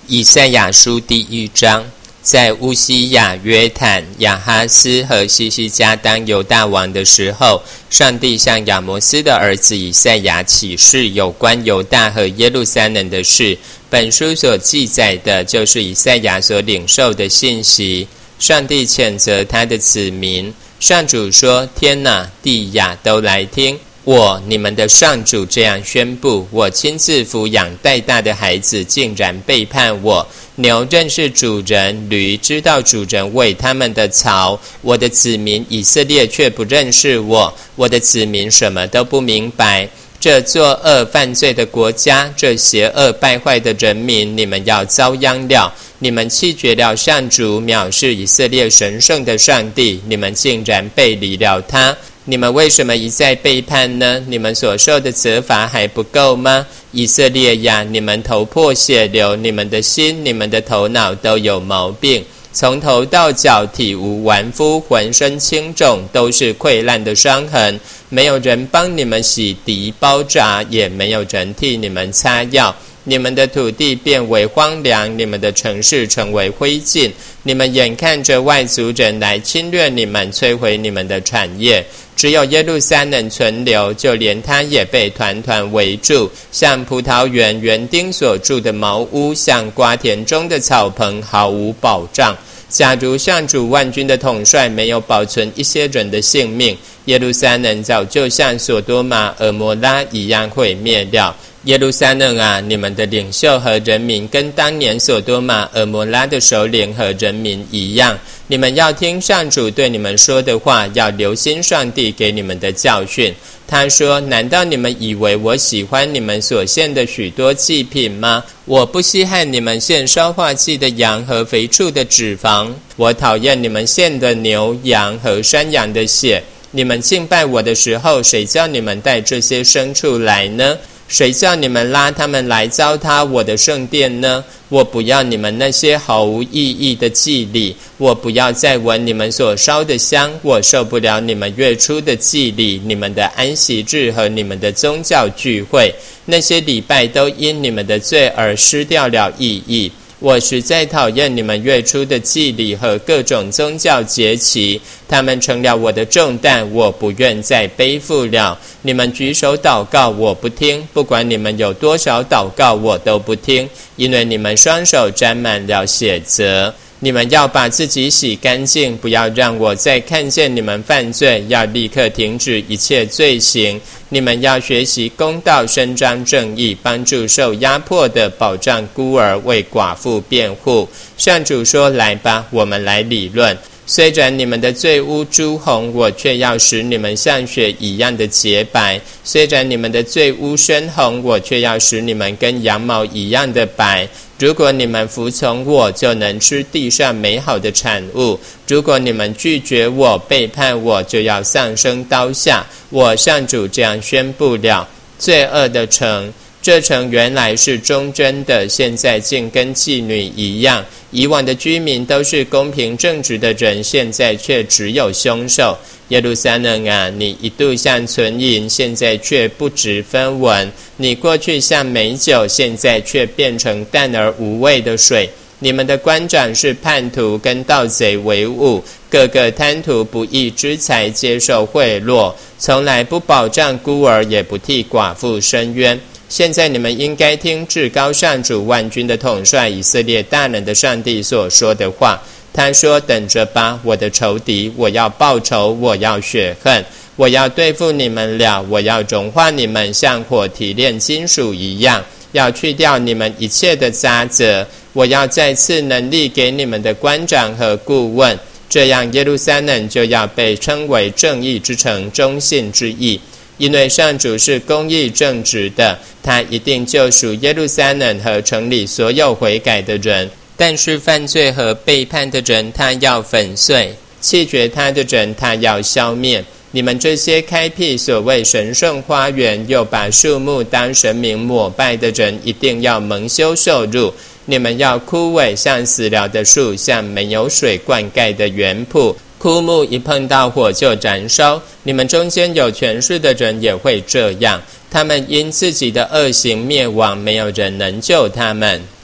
以赛亚书第1章，在乌西亚、约坦、亚哈斯和西西家当犹大王的时候，上帝向亚摩斯的儿子以赛亚启示有关犹大和耶路撒冷的事。本书所记载的就是以赛亚所领受的信息。上帝谴责他的子民，上主说：天哪，地呀，都来听！我，你们的上主这样宣布：我亲自抚养带大的孩子竟然背叛我。牛认识主人，驴知道主人喂他们的草。我的子民以色列却不认识我，我的子民什么都不明白。这作恶犯罪的国家，这邪恶败坏的人民，你们要遭殃了。你们弃绝了上主，藐视以色列神圣的上帝，你们竟然背离了他。你们为什么一再背叛呢？你们所受的责罚还不够吗？以色列呀，你们头破血流，你们的心、你们的头脑都有毛病，从头到脚体无完肤，浑身青肿，都是溃烂的伤痕。没有人帮你们洗涤包扎，也没有人替你们擦药。你们的土地变为荒凉，你们的城市成为灰烬。你们眼看着外族人来侵略你们，摧毁你们的产业。只有耶路撒冷存留，就连它也被团团围住，像葡萄园园丁所住的茅屋，像瓜田中的草棚，毫无保障。假如上主万军的统帅没有保存一些人的性命，耶路撒冷早就像所多玛、蛾摩拉一样毁灭了。耶路撒冷啊，你们的领袖和人民跟当年所多玛、蛾摩拉的首领和人民一样。你们要听上主对你们说的话，要留心上帝给你们的教训。他说：难道你们以为我喜欢你们所献的许多祭品吗？我不稀罕你们献烧化祭的羊和肥畜的脂肪，我讨厌你们献的牛羊和山羊的血。你们敬拜我的时候，谁叫你们带这些牲畜来呢？谁叫你们拉他们来糟蹋我的圣殿呢？我不要你们那些毫无意义的祭礼，我不要再闻你们所烧的香，我受不了你们月初的祭礼，你们的安息日和你们的宗教聚会，那些礼拜都因你们的罪而失掉了意义。我实在讨厌你们月初的祭礼和各种宗教节期，他们成了我的重担，我不愿再背负了。你们举手祷告，我不听，不管你们有多少祷告，我都不听，因为你们双手沾满了血渍。你们要把自己洗干净，不要让我再看见你们犯罪，要立刻停止一切罪行。你们要学习公道，伸张正义，帮助受压迫的，保障孤儿，为寡妇辩护。上主说：来吧，我们来理论。虽然你们的罪污朱红，我却要使你们像雪一样的洁白；虽然你们的罪污深红，我却要使你们跟羊毛一样的白。如果你们服从我，就能吃地上美好的产物；如果你们拒绝我，背叛我，就要丧生刀下。我上主这样宣布了。罪恶的城，这城原来是忠贞的，现在竟跟妓女一样。以往的居民都是公平正直的人，现在却只有凶手。耶路撒冷啊，你一度像纯银，现在却不值分文。你过去像美酒，现在却变成淡而无味的水。你们的官长是叛徒，跟盗贼为伍，个个贪图不义之财，接受贿赂，从来不保障孤儿，也不替寡妇伸冤。现在你们应该听至高上主万军的统帅以色列大能的上帝所说的话。他说：等着吧，我的仇敌，我要报仇，我要雪恨，我要对付你们了，我要融化你们，像火提炼金属一样，要去掉你们一切的渣滓。我要再次能力给你们的官长和顾问，这样耶路撒冷就要被称为正义之城，忠信之义。因为上主是公义正直的，他一定救赎耶路撒冷和城里所有悔改的人。但是犯罪和背叛的人，他要粉碎；弃绝他的人，他要消灭。你们这些开辟所谓神圣花园，又把树木当神明膜拜的人，一定要蒙羞受辱。你们要枯萎，像死了的树，像没有水灌溉的园圃。枯木一碰到火就燃烧。你们中间有权势的人也会这样，他们因自己的恶行灭亡，没有人能救他们。